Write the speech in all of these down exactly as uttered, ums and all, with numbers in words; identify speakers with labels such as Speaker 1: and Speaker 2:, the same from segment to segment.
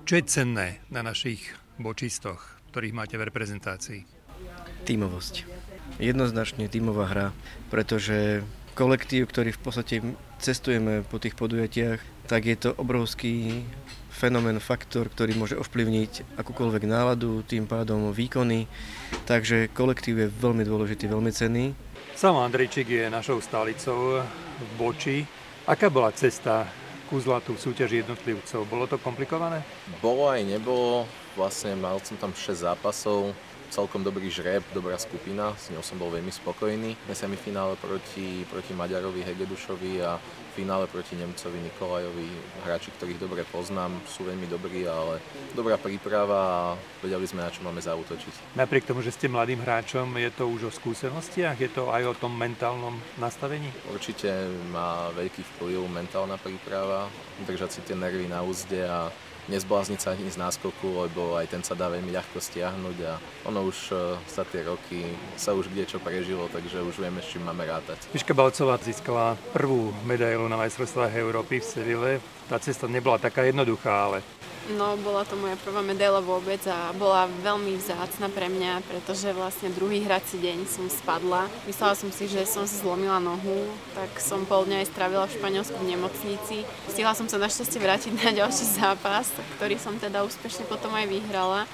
Speaker 1: Čo je cenné na našich bočistoch, ktorých máte v reprezentácii?
Speaker 2: Tímovosť. Jednoznačne tímová hra, pretože kolektív, ktorý v podstate cestujeme po tých podujatiach, tak je to obrovský fenomén, faktor, ktorý môže ovplyvniť akúkoľvek náladu, tým pádom výkony. Takže kolektív je veľmi dôležitý, veľmi cenný.
Speaker 1: Samo Andrejčík je našou stálicou v Boči. Aká bola cesta ku zlatu v súťaži jednotlivcov? Bolo to komplikované?
Speaker 3: Bolo aj nebolo. Vlastne mal som tam šesť zápasov. Celkom dobrý žreb, dobrá skupina, s ňou som bol veľmi spokojný. Na semifinále proti, proti Maďarovi Hegedušovi a v finále proti Nemcovi Nikolajovi. Hráči, ktorých dobre poznám, sú veľmi dobrí, ale dobrá príprava a vedeli sme, na čo máme zaútočiť.
Speaker 1: Napriek tomu, že ste mladým hráčom, je to už o skúsenostiach? Je to aj o tom mentálnom nastavení?
Speaker 3: Určite má veľký vplyv mentálna príprava, držať si tie nervy na úzde a nezblázniť sa ani z náskoku, lebo aj ten sa dá veľmi ľahko stiahnuť a ono už za tie roky sa už kdečo prežilo, takže už vieme, s čím máme rátať.
Speaker 1: Miška Balcová získala prvú medailu na majstrovstvách Európy v Seville. Tá cesta nebola taká jednoduchá, ale...
Speaker 4: No, bola to moja prvá medaila vôbec a bola veľmi vzácna pre mňa, pretože vlastne druhý hrací deň som spadla. Myslela som si, že som si zlomila nohu, tak som pol dňa aj strávila v Španielsku v nemocnici. Stihla som sa našťastie vrátiť na ďalší zápas, ktorý som teda úspešne potom aj vyhrala.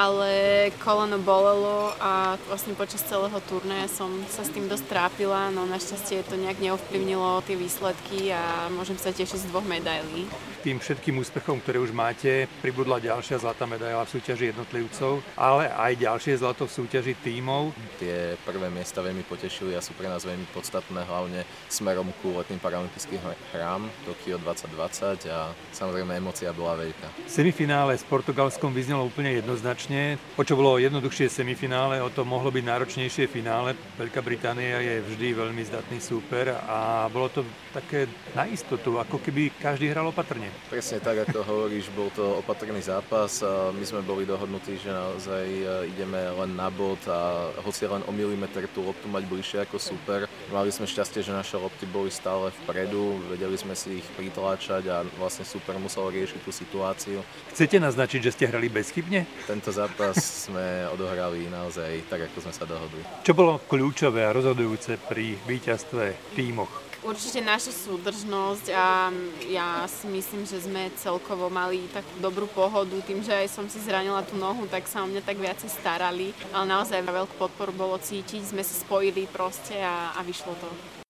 Speaker 4: Ale koleno bolelo a vlastne počas celého turnaja som sa s tým dosť trápila, no našťastie to nejak neovplyvnilo tie výsledky a môžem sa tešiť z dvoch medailí.
Speaker 1: Tým všetkým úspechom, ktoré už máte, pribudla ďalšia zlatá medaila v súťaži jednotlivcov, ale aj ďalšie zlato v súťaži tímov.
Speaker 3: Tie prvé miesta veľmi potešili a sú pre nás veľmi podstatné, hlavne smerom ku letným paralympijským hrám Tokio dvadsať dvadsať a samozrejme emócia bola veľká.
Speaker 1: Semifinále s Portugalskom vyznelo úplne jednoznačne. O čo bolo jednoduchšie semifinále, o to mohlo byť náročnejšie finále. Veľká Británia je vždy veľmi zdatný súper a bolo to také na istotu, ako keby každý hral opatrne.
Speaker 3: Presne tak, ako hovoríš, bol to opatrný zápas. My sme boli dohodnutí, že naozaj ideme len na bod a hoci len o milimeter tú loptu mať bližšie ako súper. Mali sme šťastie, že naše lopty boli stále vpredu, vedeli sme si ich pritláčať a vlastne súper musel riešiť tú situáciu.
Speaker 1: Chcete naznačiť, že ste hrali bezchybne?
Speaker 3: Tento zápas sme odohrali naozaj tak, ako sme sa dohodli.
Speaker 1: Čo bolo kľúčové a rozhodujúce pri víťazstve v tímoch?
Speaker 4: Určite naša súdržnosť a ja si myslím, že sme celkovo mali takú dobrú pohodu. Tým, že aj som si zranila tú nohu, tak sa o mňa tak viacej starali. Ale naozaj veľkú podporu bolo cítiť, sme sa spojili proste a, a vyšlo to.